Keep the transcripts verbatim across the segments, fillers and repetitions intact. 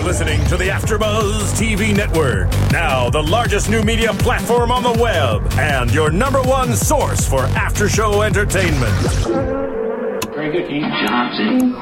listening to the AfterBuzz T V network. Now the largest new media platform on the web and your number one source for after-show entertainment. Very good, Keith Johnson.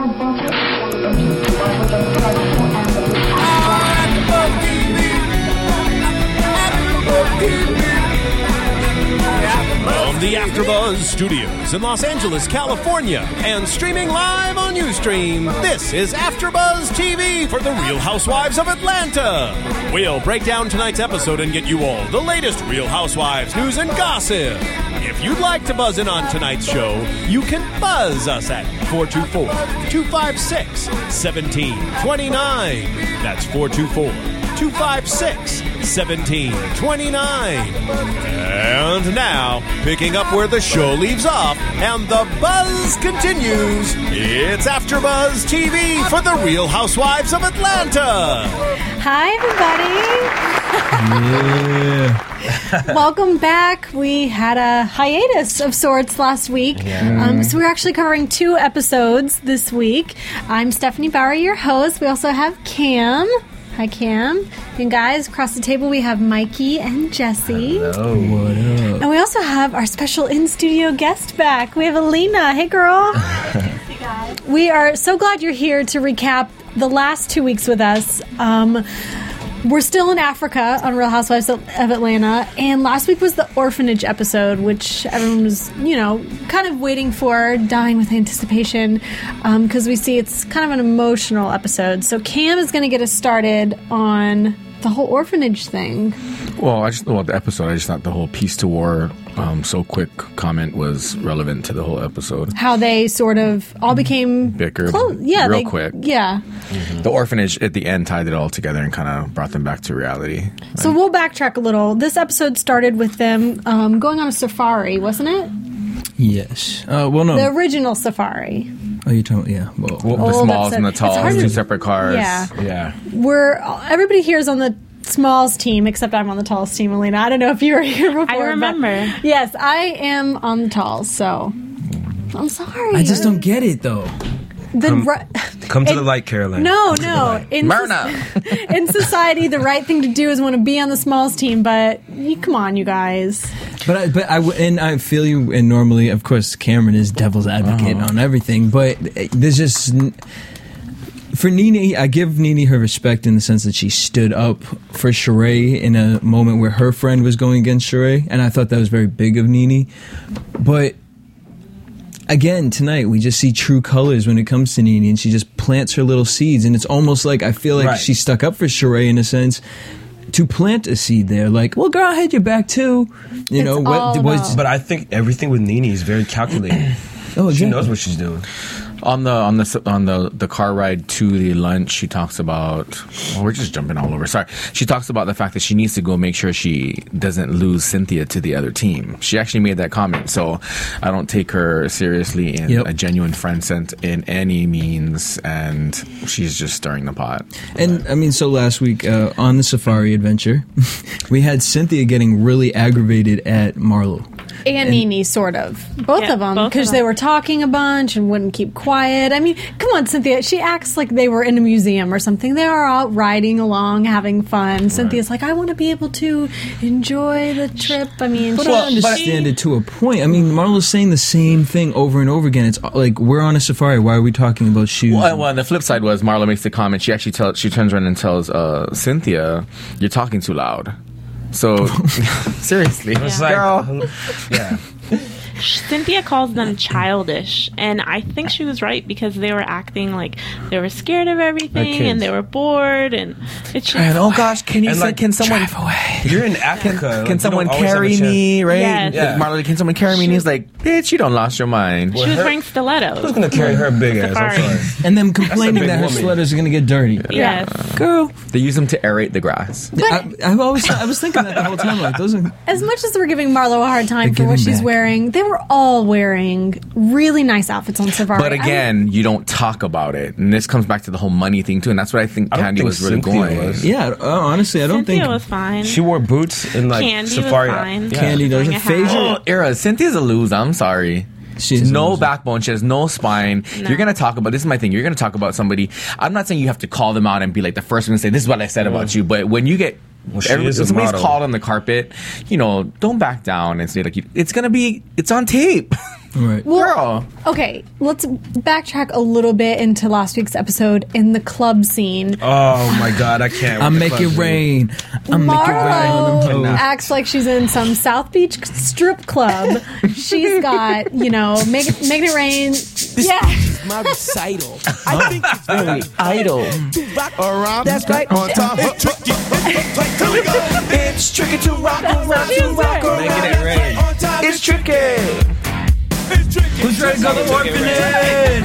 From the AfterBuzz Studios in Los Angeles, California, and streaming live on Ustream, this is AfterBuzz T V for the Real Housewives of Atlanta. We'll break down tonight's episode and get you all the latest Real Housewives news and gossip. If you'd like to buzz in on tonight's show, you can buzz us at four two four, two five six, one seven two nine. That's four two four, two five six, one seven two nine. And now, picking up where the show leaves off and the buzz continues, it's AfterBuzz T V for the Real Housewives of Atlanta. Hi, everybody. Yeah. Welcome back. We had a hiatus of sorts last week. Yeah. Um, so we're actually covering two episodes this week. I'm Stephanie Bauer, your host. We also have Cam. Hi, Cam. And guys, across the table we have Mikey and Jesse. Hello. What up? And we also have our special in-studio guest back. We have Alina. Hey, girl. Hey, guys. We are so glad you're here to recap the last two weeks with us. Um... We're still in Africa on Real Housewives of Atlanta, and last week was the orphanage episode, which everyone was, you know, kind of waiting for, dying with anticipation, because um, we see it's kind of an emotional episode. So Cam is going to get us started on the whole orphanage thing. Well, I just well the episode. I just thought the whole peace to war, um, so quick comment was relevant to the whole episode. How they sort of all became bickered, close. Yeah, real they, quick. Yeah, mm-hmm. The orphanage at the end tied it all together and kind of brought them back to reality. So right? We'll backtrack a little. This episode started with them um, going on a safari, wasn't it? Yes. Uh, well, no. The original safari. Oh, you're talking, yeah. Well, well the Smalls and the Talls, two separate cars. Yeah. Yeah. We're, everybody here is on the Smalls team, except I'm on the Talls team, Alina. I don't know if you were here before. I remember. Yes, I am on the Talls, so I'm sorry. I just don't get it, though. The come, right, come to the light, Caroline. No, no. In, Myrna. So, in society, the right thing to do is want to be on the Smalls team, but you, come on, you guys. But I, but I, and I feel you, and normally, of course, Cameron is devil's advocate uh-huh. on everything, but there's just... For Nene, I give Nene her respect in the sense that she stood up for Sheree in a moment where her friend was going against Sheree, and I thought that was very big of Nene. But again, tonight we just see true colors when it comes to Nene, and she just plants her little seeds, and it's almost like I feel like right. she stuck up for Sheree in a sense to plant a seed there. Like, well, girl, I had your back too. You it's know what was? But I think everything with Nene is very calculated. Oh, exactly. She knows what she's doing. On the on the on the the car ride to the lunch, she talks about. Well, we're just jumping all over. Sorry, she talks about the fact that she needs to go make sure she doesn't lose Cynthia to the other team. She actually made that comment, so I don't take her seriously in yep. a genuine friend sense in any means, and she's just stirring the pot. And I mean, so last week uh, on the safari adventure, we had Cynthia getting really aggravated at Marlo. And, and Nene, sort of. Both yeah, of them. Because they were talking a bunch and wouldn't keep quiet. I mean, come on, Cynthia. She acts like they were in a museum or something. They are out riding along, having fun. Right. Cynthia's like, I want to be able to enjoy the trip. I mean, but she, I understand she, it to a point. I mean, Marlo's saying the same thing over and over again. It's like, we're on a safari. Why are we talking about shoes? Well, well the flip side was Marlo makes the comment. She actually tells, she turns around and tells uh, Cynthia, you're talking too loud. So, seriously. It's like, girl. Yeah. Cynthia calls them childish, and I think she was right because they were acting like they were scared of everything and they were bored, and it's just, and oh gosh, can you say, like, can someone drive away? You're in Africa. Can, like, can someone carry me? Right? Yes. Yeah. Marlo, can someone carry me? And he's like, bitch, you don't lost your mind. She was her, wearing stilettos. Who's gonna carry her big ass? I'm sorry. And then complaining that her woman. stilettos are gonna get dirty. Yes, yeah. Girl. They use them to aerate the grass. I, I've always I was thinking that the whole time. Like, those are, as much as we're giving Marlo a hard time for what she's back. wearing, they were all wearing really nice outfits on safari. But again, I mean, you don't talk about it, and this comes back to the whole money thing too. And that's what I think I Candy think was really Cynthia going. Was. Yeah, uh, honestly, I don't Cynthia think was fine. She wore boots and like Candy safari. was fine. Yeah. Candy doesn't. Oh, era. Cynthia's a loser. I'm sorry. She is no amazing. backbone. She has no spine. No. You're gonna talk about this is my thing. You're gonna talk about somebody. I'm not saying you have to call them out and be like the first one to say this is what I said about you. But when you get Well, she every, is a somebody's model. called on the carpet, you know, don't back down and say like you, it's gonna be. It's on tape. Right. Girl. Okay, let's backtrack a little bit into last week's episode in the club scene. Oh my god, I can't. I with the make it club rain. I make it Marlo rain. acts like she's in some South Beach strip club. She's got, you know, make it, making it rain. Yeah. My recital. I think it's very Idol. around. That's right. On top. It's tricky to rock around, to rock around. Making it rain. It's tricky. Who's ready to go to the orphanage?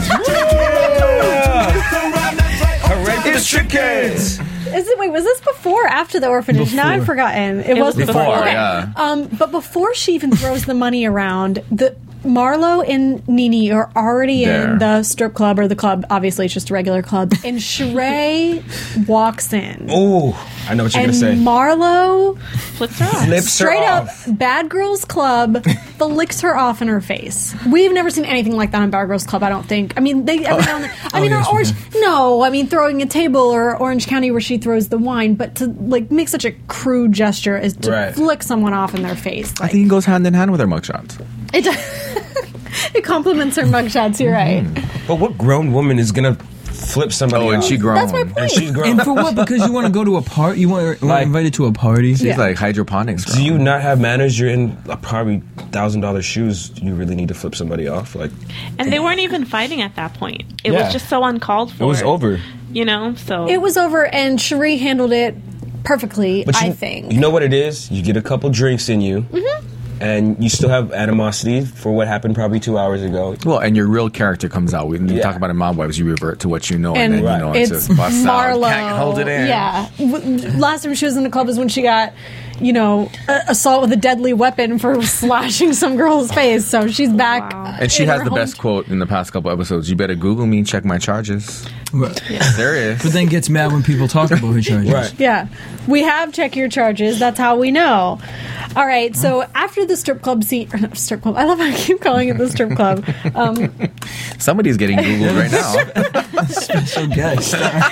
It's tricky. Is it, wait, was this before or after the orphanage? Now I've Before. forgotten. It, It was was before. before, Okay. yeah. Um, but before she even throws the money around, the Marlo and Nene are already There. in the strip club or the club. Obviously, it's just a regular club. And Sheree walks in. Oh, I know what you're and gonna say. Marlo, Flips her off. Flips her straight up, off. Bad Girls Club, licks her off in her face. We've never seen anything like that on Bad Girls Club, I don't think. I mean, they every now and then. I Oh, mean, yes, on we Orange. No, I mean, throwing a table or Orange County where she throws the wine, but to like make such a crude gesture as to Right. flick someone off in their face. I Like, think it goes hand in hand with her mugshots. it, it compliments her mugshots, you're right. But what grown woman is gonna flip somebody? Oh, and off? she grown. That's my point. And she's grown. And for what? Because you want to go to a party? You want, you want Like- invited to a party? She's Yeah. like hydroponics. Do Girl. you not have manners? You're in a probably thousand dollar shoes. You really need to flip somebody off. Like And they weren't even fighting at that point. It Yeah. was just so uncalled for. it was over. You know, so It was over, and Cherie handled it perfectly, But you, I think. you know what it is. You get a couple drinks in you, and you still have animosity for what happened probably two hours ago. Well, and your real character comes out. When you Yeah. talk about in Mob Wives, you revert to what you know, and, And then you Right. know it's it's, just bust Marlo. out. Can't hold it in. Yeah. W- Last time she was in the club is when she got, you know, a- assault with a deadly weapon for slashing some girl's face. So she's back. Wow. And she in has her the home- best quote in the past couple episodes. You better Google me and check my charges. Right. Serious. But then gets mad when people talk about her charges. Right. Yeah. We have check your charges. That's how we know. All right. So after the strip club scene, or not strip club. I love how I keep calling it the strip club. Um, Somebody's getting Googled right now. Special guest.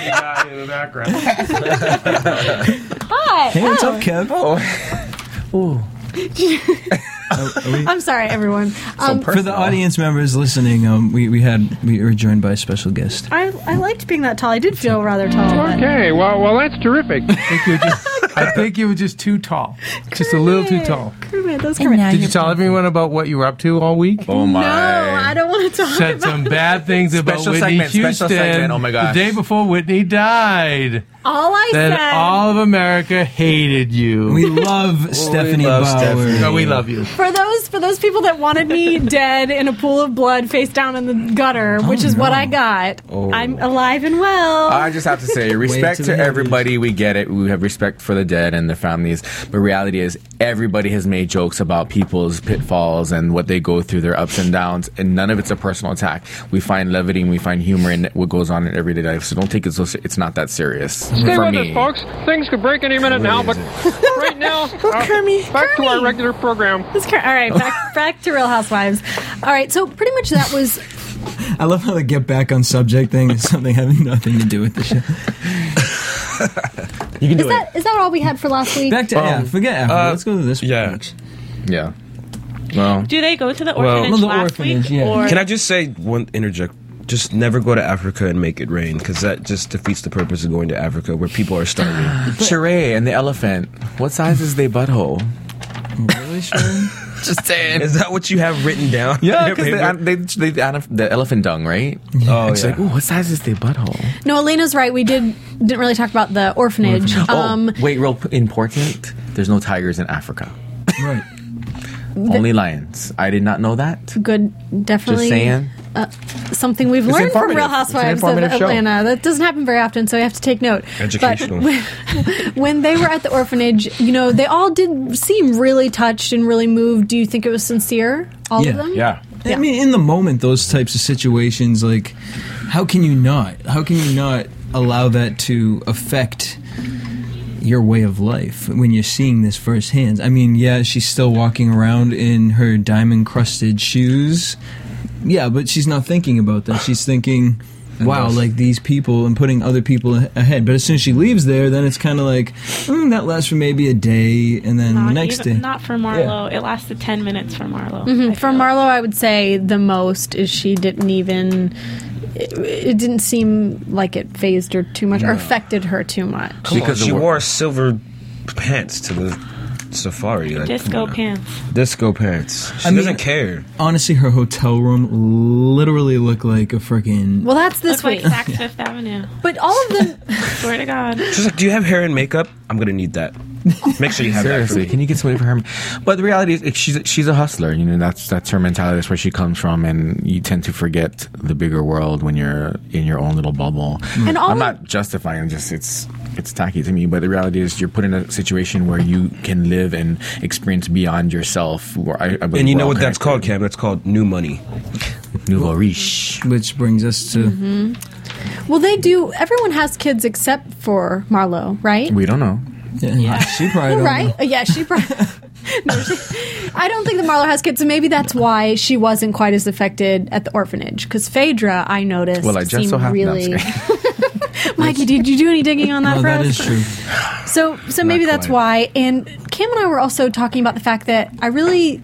hi. Hey, what's Oh, up, Kev? Oh. I'm sorry, everyone. Um, For the audience members listening, um, we, we had we were joined by a special guest. I, I liked being that tall. I did feel rather tall. but- Okay, well, well, that's terrific. I think you're just, I think you were just too tall, just a little too tall. Kermit, that's Kermit. Did you tell everyone about what you were up to all week? Oh my. No, I don't want to talk Said about some bad things about Special Whitney segment, special Houston segment, oh my gosh. the day before Whitney died. All I Then said. all of America hated you. We love Stephanie love Bauer. Stephanie. no, we love you. For those for those people that wanted me dead in a pool of blood, face down in the gutter, which is what I got, I'm alive and well. I just have to say, respect to to the movies. everybody. We get it. We have respect for the dead and their families. But reality is, everybody has made jokes about people's pitfalls and what they go through, their ups and downs, and none of it's a personal attack. We find levity and we find humor in what goes on in everyday life. So don't take it so. se- It's not that serious Stay for with me. us, folks. Things could break any minute now, but right now, uh, Kermie, back to our Kermie. regular program. That's cor- all right, back, back to Real Housewives. All right, so pretty much that was. I love how the get back on subject thing is something having nothing to do with the show. You can Is do that is that all we had for last week? Back to yeah, forget Africa. uh, Let's go to this. yeah. next. Yeah. Well, do they go to the Well- orphanage Well, the last orphanage, week? yeah. Or Can I just say one interject? Just never go to Africa and make it rain, because that just defeats the purpose of going to Africa, where people are starving. Sheree and the elephant. What size is their butthole? Really, sure? Just saying. Is that what you have written down? Yeah, on your because paper? they, they, they, the elephant dung, right? Oh, It's yeah. like, ooh, what size is their butthole? No, Elena's right. We did didn't really talk about the orphanage. Um, oh, wait, real p- important. There's no tigers in Africa. Right. Only lions. I did not know that. good, definitely. Just saying. Something we've It's learned from informative. Real It's an Housewives of informative show. Atlanta. That doesn't happen very often, so you have to take note. Educational. But when, when they were at the orphanage, you know, they all did seem really touched and really moved. Do you think it was sincere? All Yeah. of them? Yeah. I mean, in the moment, those types of situations, like, how can you not? How can you not allow that to affect your way of life when you're seeing this firsthand? I mean, yeah, she's still walking around in her diamond-crusted shoes, Yeah, but she's not thinking about that. She's thinking, wow, like these people and putting other people a- ahead. But as soon as she leaves there, then it's kind of like, mm, that lasts for maybe a day, and then Not the next even, day. Not for Marlo. It lasted ten minutes for Marlo. Mhm. I For feel. Marlo, I would say the most is she didn't even. It, it didn't seem like it phased her too much or affected her too much. Come Because on, she the wor- wore silver pants to the safari. Like, Disco come on. pants. Disco pants. She I mean- doesn't care. Honestly, her hotel room literally looked like a freaking. Well, that's this Looks like week. Saks Fifth Avenue. But all of them. Swear to God. She's like, do you have hair and makeup? I'm going to need that. Make sure you have Seriously, that for can me. you get somebody for her? But the reality is, like, she's she's a hustler. You know, that's that's her mentality. That's where she comes from, and you tend to forget the bigger world when you're in your own little bubble. And all I'm of- not justifying. Just it's it's tacky to me. But the reality is, you're put in a situation where you can live and experience beyond yourself. Where I, I believe And you we're know all what that's called, connected. Cam? That's called new money. Nouveau riche. Which brings us to. Mm-hmm. Well, they do. Everyone has kids except for Marlo, right? We don't know. Yeah, she probably don't Right? know. Uh, Yeah, she probably. No, she, I don't think that Marlo has kids, so maybe that's why she wasn't quite as affected at the orphanage. Because Phaedra, I noticed, Well, I just seemed so happen. No, I'm really. just Mikey, did you do any digging on that No, for that us? is true. So, so maybe that's quite. why. And Cam and I were also talking about the fact that I really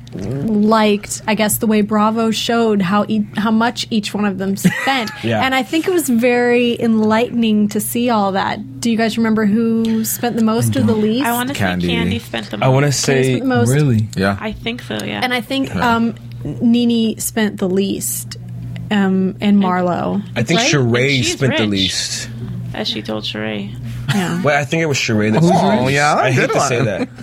liked, I guess, the way Bravo showed how e- how much each one of them spent. Yeah. And I think it was very enlightening to see all that. Do you guys remember who spent the most or the least? I want to say Candy. Candy spent the most. I want to Candy say spent the most. Really? Yeah. I think so, yeah. And I think um, Nene spent the least, um, and Marlo. I think right? And Sheree she's spent the rich. least. As she told Sheree. Yeah. Well, I think it was Sheree that. Oh, yeah, I hate good to one. say that,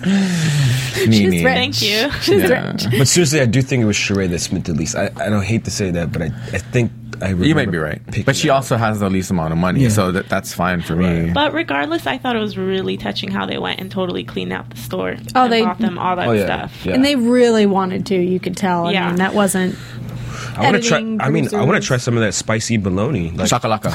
Nene. rich. Thank you. She's Yeah. rich. but seriously, I do think it was Sheree that spent the least. I, I don't hate to say that, but I, I think I. You might remember be right, picking but she that. also has the least amount of money, Yeah. so that that's fine for me. But regardless, I thought it was really touching how they went and totally cleaned out the store. Oh, and they- bought them all that Oh yeah, stuff. yeah. And they really wanted to, you could tell. I Yeah. mean, that wasn't. I want to try. editing, I mean, I want to producers. try some of that spicy bologna, like Shakalaka.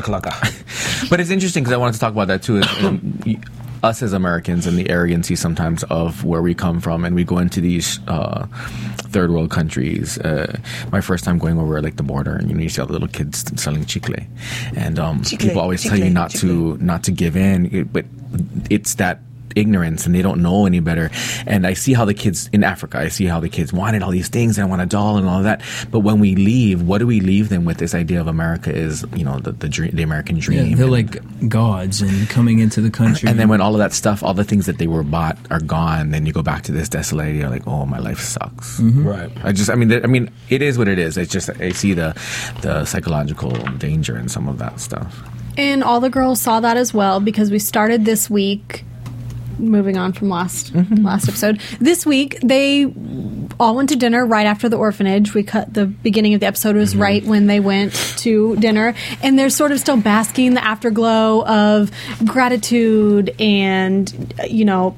chakalaka. But it's interesting because I wanted to talk about that too. Is, um, y- us as Americans and the arrogancy sometimes of where we come from, and we go into these uh, third world countries. Uh, my first time going over like the border, and you know, you see all the little kids selling chicle, and um, people always tell you not to not to give in, it- but it's that ignorance and they don't know any better. And I see how the kids in Africa, I see how the kids wanted all these things and I want a doll and all that. But when we leave, what do we leave them with? This idea of America is, you know, the the, dream, the American dream. Yeah, they're And- like gods and coming into the country. and then when all of that stuff, all the things that they were bought are gone, then you go back to this desolate idea, like, oh, my life sucks. Right. I just, I mean, th- I mean, it is what it is. It's just I see the the psychological danger in some of that stuff. And all the girls saw that as well because we started this week. Moving on from last last episode, this week they all went to dinner right after the orphanage. We cut the beginning of the episode was right when they went to dinner, and they're sort of still basking in the afterglow of gratitude and you know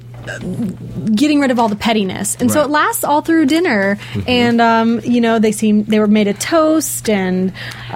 getting rid of all the pettiness. And so Right. it lasts all through dinner. And, um, you know, they seem, they were made a toast and,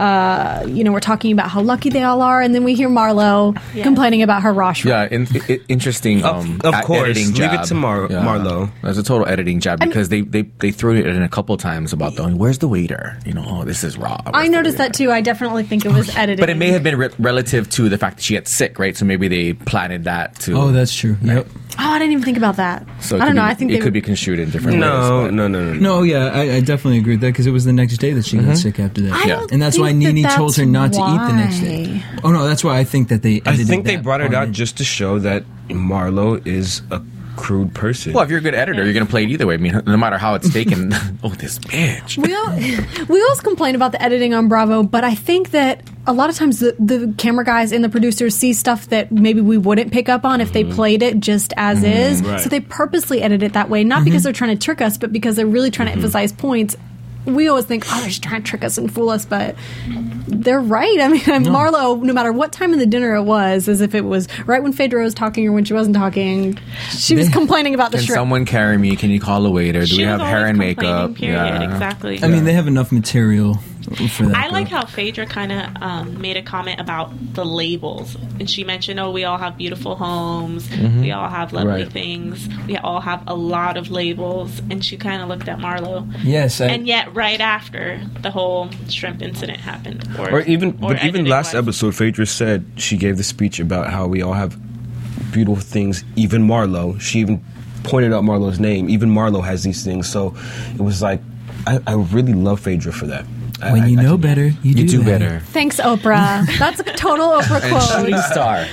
uh, you know, we're talking about how lucky they all are. And then we hear Marlo Yes. complaining about her Rosh. Yeah, in, i interesting. Of- Um, of a- course. editing Leave it job. to Mar- Yeah. Marlo. There's a total editing job because they, they they threw it in a couple times about the where's the waiter? You know, oh, this is raw. I Where's the noticed waiter? that too. I definitely think it was edited. But it may have been re- relative to the fact that she gets sick, right? So maybe they planted that to. oh, that's true. Yep. Oh, I didn't even think about that. So it I could don't know. be- I think it they could were- be construed in different No, ways. but- no, no, no, no. No, yeah, I, I definitely agree with that because it was the next day that she got sick after that. I Yeah. don't And that's why think that Nene told that's her not to eat the next why. day. Oh no, that's why I think that they. I edited think they that brought it part out in. just to show that Marlo is a crude person. Well, if you're a good editor, you're going to play it either way. I mean, no matter how it's taken. Oh, this bitch. We, all, we always complain about the editing on Bravo, but I think that a lot of times the, the camera guys and the producers see stuff that maybe we wouldn't pick up on if they played it just as is. right. So they purposely edit it that way, not because they're trying to trick us, but because they're really trying to emphasize points. We always think, oh, they're just trying to trick us and fool us, but they're right. I mean, Marlo, no matter what time of the dinner it was, as if it was right when Phaedra was talking or when she wasn't talking, she was They- complaining about the Can shrimp. someone carry me? Can you call a waiter? Do She we was have hair always and complaining, makeup? Period. Exactly. I mean, they have enough material for that. I like girl. how Phaedra kind of um, made a comment about the labels, and she mentioned, "Oh, we all have beautiful homes, Mm-hmm. we all have lovely Right. things, we all have a lot of labels." And she kind of looked at Marlo, Yes, I, and yet right after the whole shrimp incident happened, or, Or even, or but even ended last was. episode, Phaedra said she gave the speech about how we all have beautiful things. Even Marlo, she even pointed out Marlo's name. Even Marlo has these things. So it was like, I, I really love Phaedra for that. I- when I- you I know can- better, you, You do, do better. better. Thanks, Oprah. That's a total Oprah And quote. shooting star.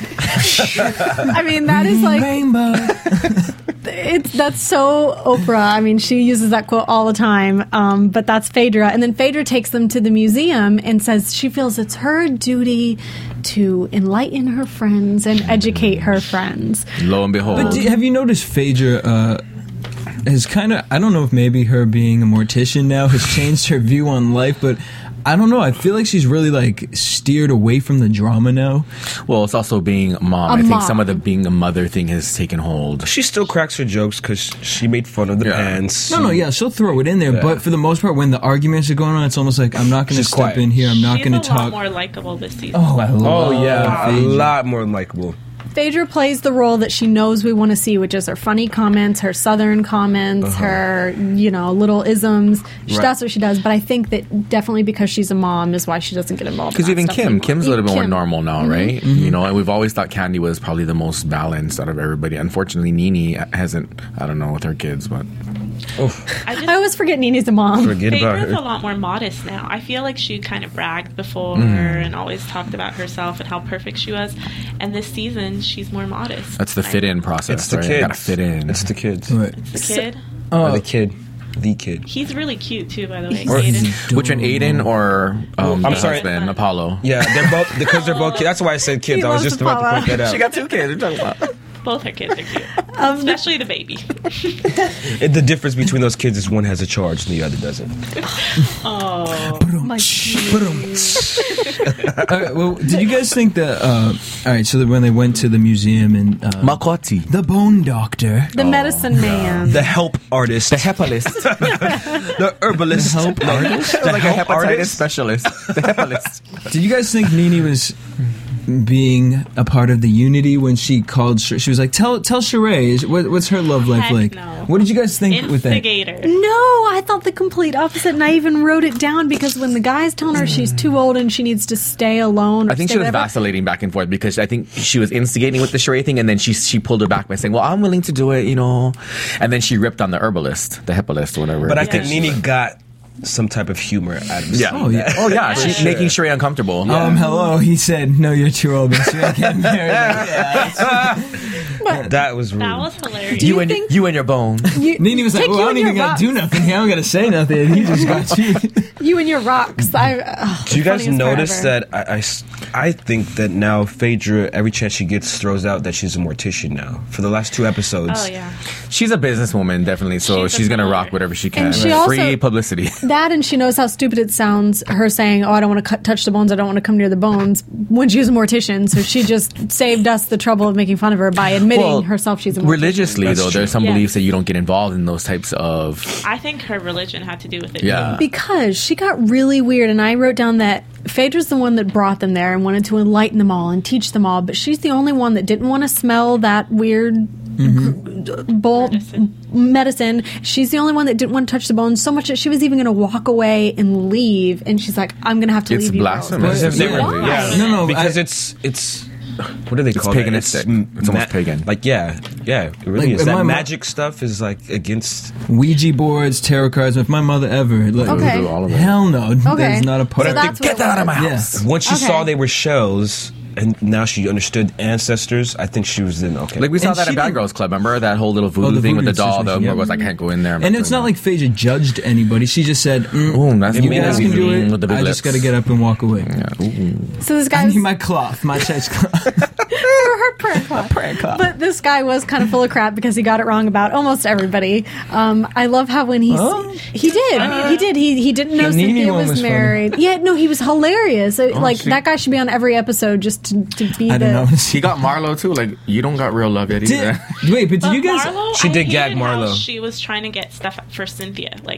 I mean, that is like Rainbow. it's that's so Oprah. I mean, she uses that quote all the time. Um, but that's Phaedra, and then Phaedra takes them to the museum and says she feels it's her duty to enlighten her friends and educate her friends. Lo and behold. But do, have you noticed Phaedra uh, has kind of, I don't know if maybe her being a mortician now has changed her view on life, but I don't know. I feel like she's really like steered away from the drama now. well, it's also being a mom. A I think mom. some of the being a mother thing has taken hold. She still cracks her jokes because she made fun of the Yeah. pants. No, no, yeah, she'll throw it in there, Yeah. but for the most part, when the arguments are going on, it's almost like I'm not going to She's step quiet. in here. I'm not She's going a to lot talk. more likable this season. Oh, I love Oh yeah, a Phaedra. lot more likable. Phaedra plays the role that she knows we want to see, which is her funny comments, her southern comments, her, you know, little isms. She, Right. That's what she does. But I think that definitely because she's a mom is why she doesn't get involved. Because in that even stuff Kim, anymore. Kim's a little bit more Kim. normal now, right? You know, and we've always thought Candy was probably the most balanced out of everybody. Unfortunately, Nene hasn't, I don't know, with her kids, but I just I always forget Nene's a mom. Forget about Phaedra's her. a lot more modest now. I feel like she kind of bragged before Mm. and always talked about herself and how perfect she was. And this season, she's more modest. that's the fit in process, It's the right? kids. Gotta fit in. It's the kids. Right. The kid. Oh, Or the kid. The kid. He's really cute too, by the way. Or- Aiden. Which one, Aiden or um, I'm the sorry. husband, Apollo? Yeah, they're both because they're both kids. That's why I said kids. He I was loves just about to Apollo. point that out. She got two kids. What are you talking about? Both her kids are cute, Um, especially the baby. And the difference between those kids is one has a charge and the other doesn't. Oh, My all right, well, did you guys think that? Uh, all right, so that when they went to the museum and uh, Makoti. the bone doctor, the medicine man. The help artist. The hepalist. The herbalist. The help artist? The like a help hepatitis artist. specialist. The hepalist. did you guys think Nene was being a part of the unity when she called? Sh- She was like, "Tell, tell Sheree, is- what, what's her love life Heck like?" no. What did you guys think with that? instigator. No, I thought the complete opposite, and I even wrote it down because when the guy's telling her she's too old and she needs to stay alone, or I think stay she was whatever, vacillating back and forth because I think she was instigating with the charade thing, and then she she pulled her back by saying, "Well, I'm willing to do it," you know, and then she ripped on the herbalist, the hepalist, whatever. But I Yeah. think Nene got some type of humor out of yeah, Oh, yeah. oh yeah, she's sure. making Sheree uncomfortable. Um, hello. He said, "No, you're too old. But you're getting married." Yeah. That was rude. That was hilarious. you you and think- you and your bone. You, Nene was like, take "Well, you I don't and even your gotta do rocks. nothing here. I don't gotta say nothing. He just got you." You and your rocks. I, ugh, Do you guys funniest notice forever. that I, I s- I think that now Phaedra, every chance she gets, throws out that she's a mortician now. For the last two episodes. Oh yeah. She's a businesswoman, definitely. So She's a she's, gonna seller. rock whatever she can. And she also- Free publicity. That, and she knows how stupid it sounds, her saying, "Oh, I don't want to cut, touch the bones, I don't want to come near the bones," when she's a mortician. So she just saved us the trouble of making fun of her by admitting Well, herself she's a mortician. Religiously, That's though, true. there's some Yes. beliefs that you don't get involved in those types of. I think her religion had to do with it. Yeah. Because she got really weird, and I wrote down that Phaedra's the one that brought them there and wanted to enlighten them all and teach them all, but she's the only one that didn't want to smell that weird gr- bowl Medicine. medicine. She's the only one that didn't want to touch the bones so much that she was even going to walk away and leave, and she's like, "I'm going to have to It's leave you girls." blasphemous. Because they were- Why? yeah. No, no, because I- it's it's what do they call paganistic. it? m- It's almost pagan. Like yeah, yeah, it really Like, is. in That my mo- magic stuff is like against. Ouija boards, tarot cards. If my mother ever, like, Okay. Do all of it. hell no, Okay. there's not a part. So of that's what Get it that out of my was. house. Yeah. Once she Okay. saw they were shells, and now she understood ancestors, I think she was in okay. Like we saw And that she at Bad didn't- Girls Club. Remember that whole little voodoo Oh, the thing with the voodoo doll? The situation, yeah. was like, I can't go in there. I'm And not it's doing not like Phaedra judged anybody. She just said, mm, Ooh, that's It "You may guys not can be do mean it. with the big I just lips. got to get up and walk away." that. Ooh. So this I guy's need my cloth, my church cloth. for her prayer cloth. prayer cloth. But this guy was kind of full of crap because he got it wrong about almost everybody. Um, I love how when he's Oh. he did he did he he didn't know The Nene Cynthia one was, was funny. married. Yeah, no, he was hilarious. Uh, like she- that guy should be on every episode just to, to be I the. don't know. He got Marlo too. Like you don't got real love yet either. Did, wait, but did But you guys? Marlo, She I did gag hated how Marlo. She was trying to get stuff for Cynthia. Like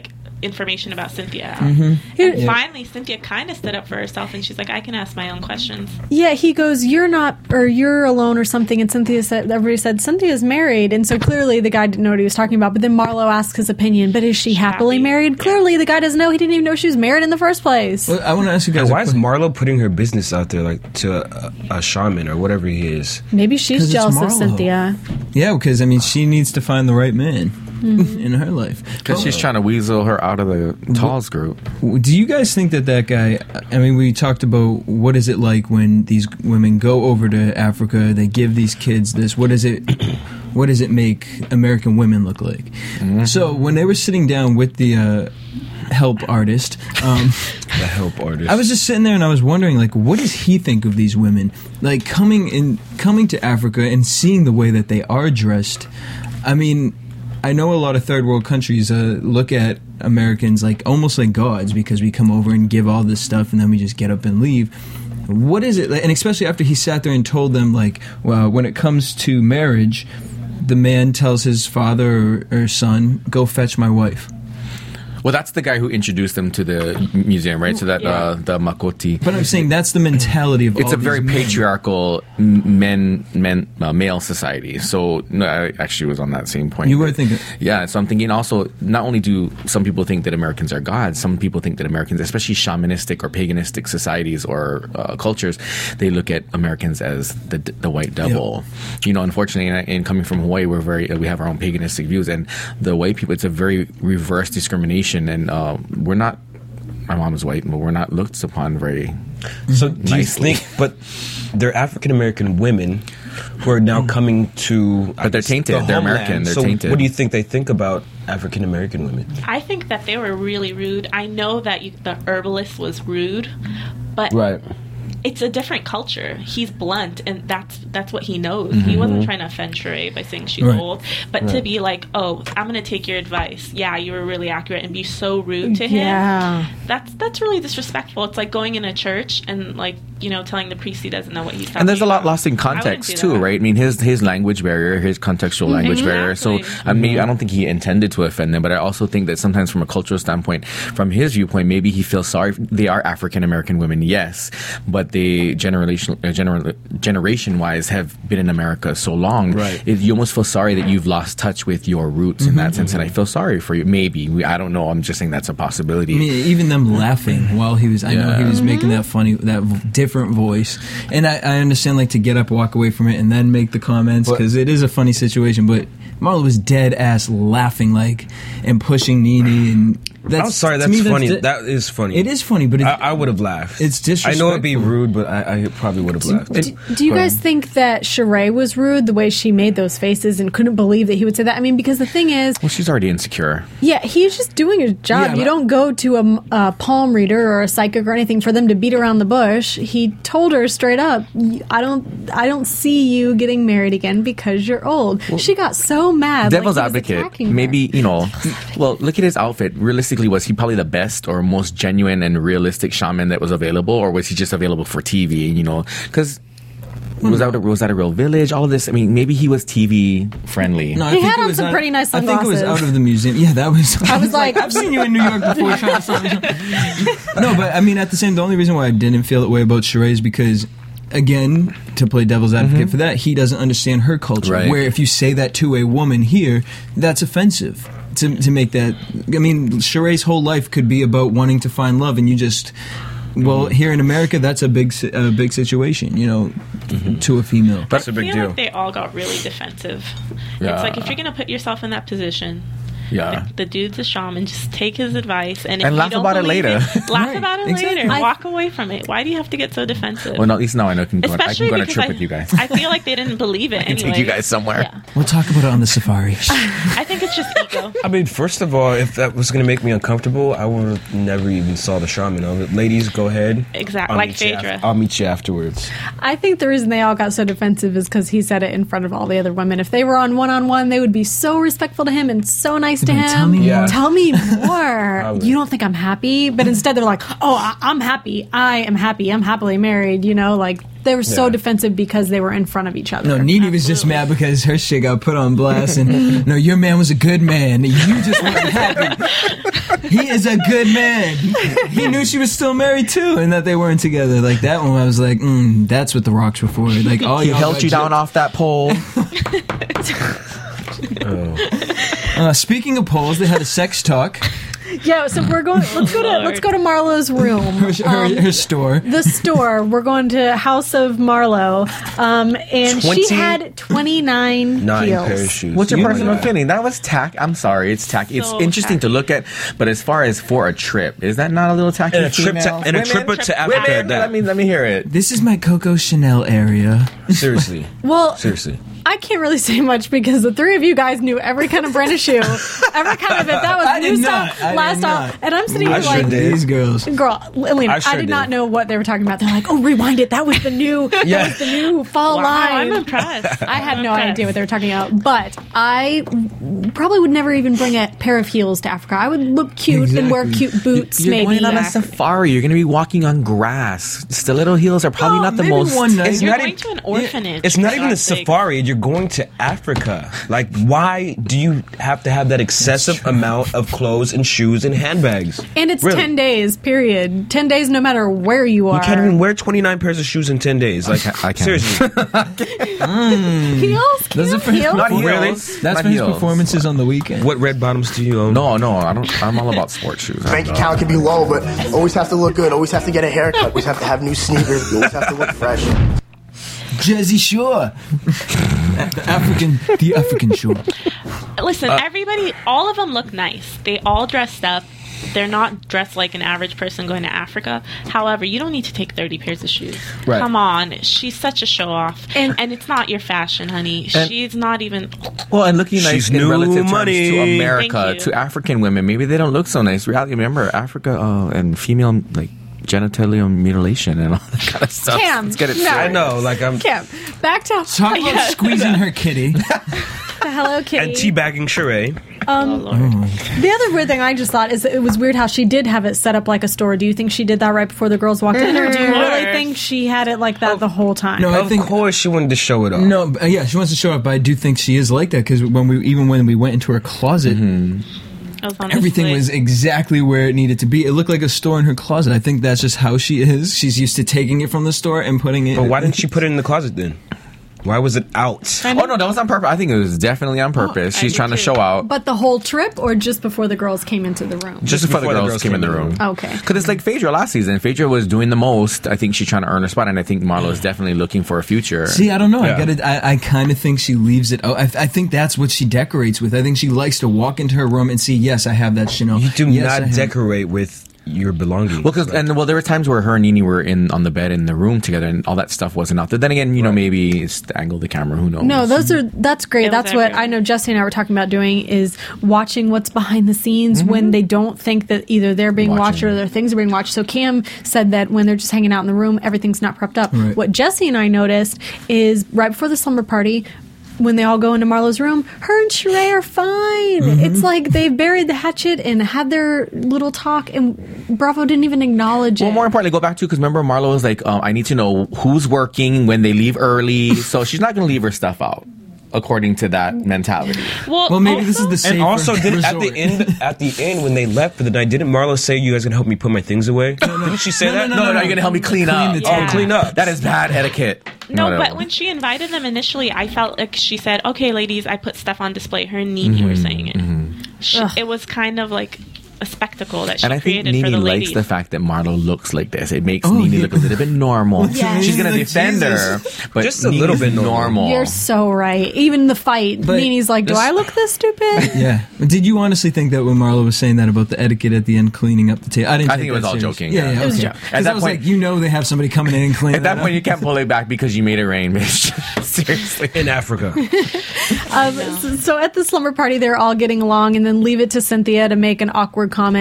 information about Cynthia out. Mm-hmm. And Yeah. finally, Cynthia kind of stood up for herself, and she's like, I can ask my own questions. Yeah, he goes, you're not, or you're alone or something. And Cynthia said, everybody said, Cynthia's married. And so clearly the guy didn't know what he was talking about. But then Marlo asks his opinion. But is she happily happy? married? Clearly the guy doesn't know. He didn't even know she was married in the first place. Well, I want to ask you guys. And a why is question. Marlo putting her business out there, like to a, a shaman or whatever he is? Maybe 'Cause she's it's jealous of Marlo. Cynthia. Yeah, because I mean, she needs to find the right man in her life. Because she's trying to weasel her out of the Talls group. Do you guys think that that guy? I mean, we talked about what is it like when these women go over to Africa? They give these kids this. What is it? What does it make American women look like? Mm-hmm. So when they were sitting down with the uh, help artist, um, The help artist. I was just sitting there and I was wondering, like, what does he think of these women? Like coming in, coming to Africa and seeing the way that they are dressed. I mean, I know a lot of third world countries uh, look at Americans like almost like gods because we come over and give all this stuff and then we just get up and leave. What is it? And especially after he sat there and told them, like, well, when it comes to marriage, the man tells his father or, or son, go fetch my wife. Well, that's the guy who introduced them to the museum, right? So that Yeah. uh, the Makoti. But I'm saying that's the mentality of It's all a very these men. patriarchal m- men, men, uh, male society. So no, I actually was on that same point. You were thinking. Yeah, so I'm thinking also, not only do some people think that Americans are gods, some people think that Americans, especially shamanistic or paganistic societies or uh, cultures, they look at Americans as the the white devil. You know, unfortunately, in, in coming from Hawaii, we're very we have our own paganistic views, and the white people, it's a very reverse discrimination, and uh, we're not. My mom is white, but we're not looked upon very. So do nicely. you think? But they're African American women who are now coming to. But they're tainted. the They're homeland. American. They're so tainted. What do you think they think about African American women? I think that they were really rude. I know that you, the herbalist was rude, but Right. it's a different culture. He's blunt, and that's that's what he knows. He wasn't trying to offend Sheree by saying she's Right. old, but to be like, "Oh, I'm going to take your advice. Yeah, you were really accurate," and be so rude to him. Yeah. That's that's really disrespectful. It's like going in a church and like you know telling the priest he doesn't know what he's talking. And there's a lot about. lost in I wouldn't context do too, that. right? I mean, his his language barrier, his contextual language barrier. So Exactly. I mean, I don't think he intended to offend them, but I also think that sometimes, from a cultural standpoint, from his viewpoint, maybe he feels sorry. They are African American women, yes, but they generation uh, gener- generation wise have been in America so long. Right. It, you almost feel sorry that you've lost touch with your roots in that sense, and I feel sorry for you. Maybe we, I don't know. I'm just saying that's a possibility. I mean, even them laughing while he was, I know he Yeah. was making that funny, that v- different voice. And I, I understand, like, to get up, walk away from it, and then make the comments, But- because it is a funny situation. But Marlo was dead ass laughing, like, and pushing Nene. And that's, I'm sorry, to that's me, funny. di- that is funny. It is funny, but it, I, I would have laughed. It's I know it'd be disrespectful. rude, but I, I probably would have laughed. Do, do you Go guys ahead. think that Sheree was rude the way she made those faces and couldn't believe that he would say that? I mean, because the thing is, Well, she's already insecure. yeah, he's just doing his job. Yeah, you but- don't go to a, a palm reader or a psychic or anything for them to beat around the bush. He told her straight up, "I don't, I don't see you getting married again because you're old." She got so mad. Devil's like he was advocate. attacking her. Maybe, you know, well, look at his outfit. Realistically, was he probably the best or most genuine and realistic shaman that was available, or was he just available for T V? You know, because was that a, was that a real village? All of this. I mean, maybe he was T V friendly. No, I He think had it on was some out- pretty nice I think it was sunglasses. out of the museum. Yeah, that was. I was like- I've seen you in New York before. trying to sell me something. No, but I mean, at the same, the only reason why I didn't feel that way about Sheree is because, again, to play devil's advocate for that, he doesn't understand her culture. Right. Where if you say that to a woman here, that's offensive. To to make that, I mean, Sheree's whole life could be about wanting to find love, and you just. Well, here in America, that's a big, si- a big situation, you know, to a female. That's a I big feel deal. like they all got really defensive. Yeah. It's like if you're gonna put yourself in that position, Yeah. the, the dude's a shaman. Just take his advice and, if And you laugh don't about it believe later. laugh Right, about it exactly. later. I- Walk away from it. Why do you have to get so defensive? Well, no, at least now I know I can go, on, I can Especially go on a because trip I, with you guys. I feel like they didn't believe it. I can anyway. take you guys somewhere. Yeah. We'll talk about it on the safari. I think it's just ego. I mean, first of all, if that was going to make me uncomfortable, I would have never even saw the shaman. I would, ladies, go ahead. Exactly, I'll like meet you Phaedra. af- I'll meet you afterwards. I think the reason they all got so defensive is because he said it in front of all the other women. If they were on one on one, they would be so respectful to him and so nice nice to They're him. gonna tell me Yeah. more. Tell me more. Probably. You don't think I'm happy? But instead they're like, oh, I- I'm happy. I am happy. I'm happily married. You know, like they were so Yeah. defensive because they were in front of each other. No, Nene was just mad because her shit got put on blast, and no, your man was a good man. You just weren't happy. He is a good man. He knew she was still married too, and that they weren't together. Like that one, I was like, mm, that's what the rocks were for. Like, oh, He y'all held got you down j- off that pole. Uh, speaking of polls, they had a sex talk. Yeah, so we're going. Let's go to Lord. let's go to Marlo's room. Her, her, her store. The store. We're going to House of Marlo, um, and she twenty had twenty-nine Nine heels. pair of shoes. What's your You personal like that. feeling? That was tack. I'm sorry, it's tacky. It's So interesting to tacky. look at, but as far as for a trip, is that not a little tacky? And a trip to female? and a Women? trip to Africa. Women, that- let me let me hear it. This is my Coco Chanel area. Seriously, Well, seriously. I can't really say much because the three of you guys knew every kind of brand of shoe, every kind of if that was I new did style, not. I last did style, not. and I'm sitting I here sure like. did. These girls. Girl, Elena, I, I sure did not did. know what they were talking about. They're like, "Oh, rewind it. That was the new, that Yeah. was the new fall Wow, line." I'm impressed. I had I'm no impressed. idea what they were talking about, but I probably would never even bring a pair of heels to Africa. I would look cute and wear Exactly. cute boots, You're maybe. going on a safari. You're going to be walking on grass. Stiletto heels are probably Oh, not the maybe most. one night. It's You're not going even- to an orphanage. It's not for even a God's sake. safari. You're going to Africa. Like, why do you have to have that excessive amount of clothes and shoes and handbags? And it's Really? ten days, period. ten days no matter where you are. You can't even wear twenty-nine pairs of shoes in ten days. Like, I can. seriously. heels, Those are heels, for heels. Not Really? heels. That's Not for his heels. performances on the weekend. What red bottoms do you own? No, no, I don't. I'm all about sports shoes. Bank account can be low, but always have to look good. Always have to get a haircut. Always have to have new sneakers. You always have to look fresh. Jersey Shore. the African, the African shore. Listen, Uh, everybody, all of them look nice. They all dressed up. They're not dressed like an average person going to Africa. However, you don't need to take thirty pairs of shoes. Right. Come on. She's such a show off. And- And, it's not your fashion, honey. And- She's not even. Well, and looking nice She's in new relative money. terms to America, Thank you. to African women, maybe they don't look so nice. Reality, remember Africa uh, and female like genitalia mutilation and all that kind of stuff. Cam, Let's get it no. straight. I know. Like, I'm. Kim, back to Talk about squeezing her kitty. the Hello Kitty. And teabagging Sheree. oh, Lord. The other weird thing I just thought is that it was weird how she did have it set up like a store. Do you think she did that right before the girls walked in, or do you really think she had it like that the whole time? No, I Of think. course, she wanted to show it off. No, uh, yeah, she wants to show up, but I do think she is like that because when we, even when we went into her closet, I was on everything display. was exactly where it needed to be. It looked like a store in her closet. I think that's just how she is. She's used to taking it from the store and putting it. But why didn't she put it in the closet then? Why was it out? Oh no, that was on purpose. I think it was definitely on purpose. I She's do trying to too. show out. But the whole trip, or just before the girls came into the room? Just before, the, girls came in the room. Okay. Because it's like Phaedra last season. Phaedra was doing the most. I think she's trying to earn her spot, and I think Marlo is definitely looking for a future. See, I don't know. Yeah. I got it. I, I kind of think she leaves it. Oh, I, I think that's what she decorates with. I think she likes to walk into her room and see. Yes, I have that Chanel. You do yes, I not have- decorate with your belongings. Well, because and well, there were times where her and Nene were in on the bed in the room together, and all that stuff wasn't out there. Then again, you know, maybe it's the angle of the camera. Who knows? No, those are that's great. It was That's what everywhere. I know Jesse and I were talking about doing is watching what's behind the scenes when they don't think that either they're being watched Watching. or their things are being watched. So Cam said that when they're just hanging out in the room, everything's not prepped up. Right. What Jesse and I noticed is right before the slumber party, when they all go into Marlo's room, her and Sheree are fine. It's like they've buried the hatchet and had their little talk, and Bravo didn't even acknowledge Well, it. more importantly, go back to because remember Marlo was like, um, I need to know who's working when they leave early, so she's not going to leave her stuff out, according to that mentality. Well, Well, maybe this is also- the same. And also, did, at the end, at the end when they left for the night, didn't Marlo say, "You guys gonna help me put my things away"? Didn't she say that? No, no, you're going to help me clean, Clean up. the Yeah. Oh, clean up. That is bad etiquette. No, Whatever. but when she invited them initially, I felt like she said, "Okay, ladies, I put stuff on display." Her and Nene were saying it. She, Ugh. it was kind of like a spectacle that she And I think created for the Nene ladies. likes the fact that Marlo looks like this. It makes Oh, Nene yeah. look a little bit normal. Yes. She's going to Like defend her, Jesus. but Just a Nene's little bit normal. normal. You're so right. Even the fight, But Nene's like, "Do this- I look this stupid?" Yeah. Did you honestly think that when Marlo was saying that about the etiquette at the end, cleaning up the table? I didn't. I take think it was that all serious. joking, Yeah, yeah. yeah. It was a okay. joke. At 'Cause that I was point- like, you know, they have somebody coming in and cleaning At that up. point, you can't pull it back because you made it rain, bitch. Seriously. in Africa. Um, so, so at the slumber party, they're all getting along, and then leave it to Cynthia to make an awkward comment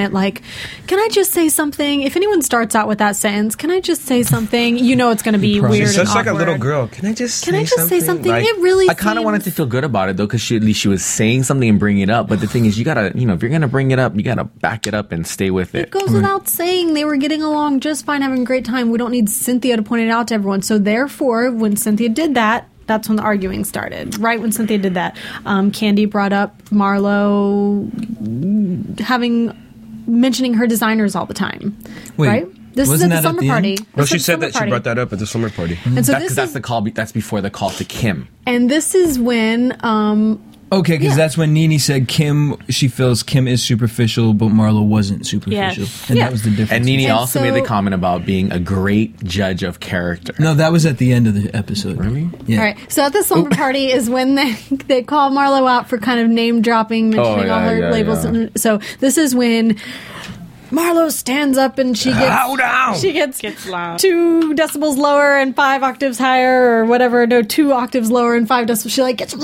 moment, like, can I just say something? If anyone starts out with that sentence, can I just say something? You know it's going to be weird She's and such like a awkward. little girl. Can I just Can say I just something? say something? Like, it really I kind of seems- wanted to feel good about it though, because she at least she was saying something and bringing it up. But the thing is, you gotta, you know, if you're gonna bring it up, you gotta back it up and stay with it. It goes without saying they were getting along just fine, having a great time. We don't need Cynthia to point it out to everyone. So therefore, when Cynthia did that, that's when the arguing started. Right when Cynthia did that, um, Candy brought up Marlo having mentioning her designers all the time. Wait, right? This is wasn't at the that at summer the party. end? This No, is she at the said summer that she party. brought that up at the summer party. And so That- this 'cause that's is, the call. That's before the call to Kim. and this is when um, Okay, because Yeah. that's when Nene said Kim, she feels Kim is superficial, but Marlo wasn't superficial. Yes. And Yeah. that was the difference. And Nene And also so- made the comment about being a great judge of character. No, that was at the end of the episode. Really? Yeah. all right. So at the summer party is when they they call Marlo out for kind of name dropping, mentioning Oh, all yeah, her yeah, labels. yeah. And so this is when Marlo stands up and she gets How down? she gets, Gets loud. two decibels lower and five octaves higher, or whatever. No, two octaves lower and five decibels. She like gets.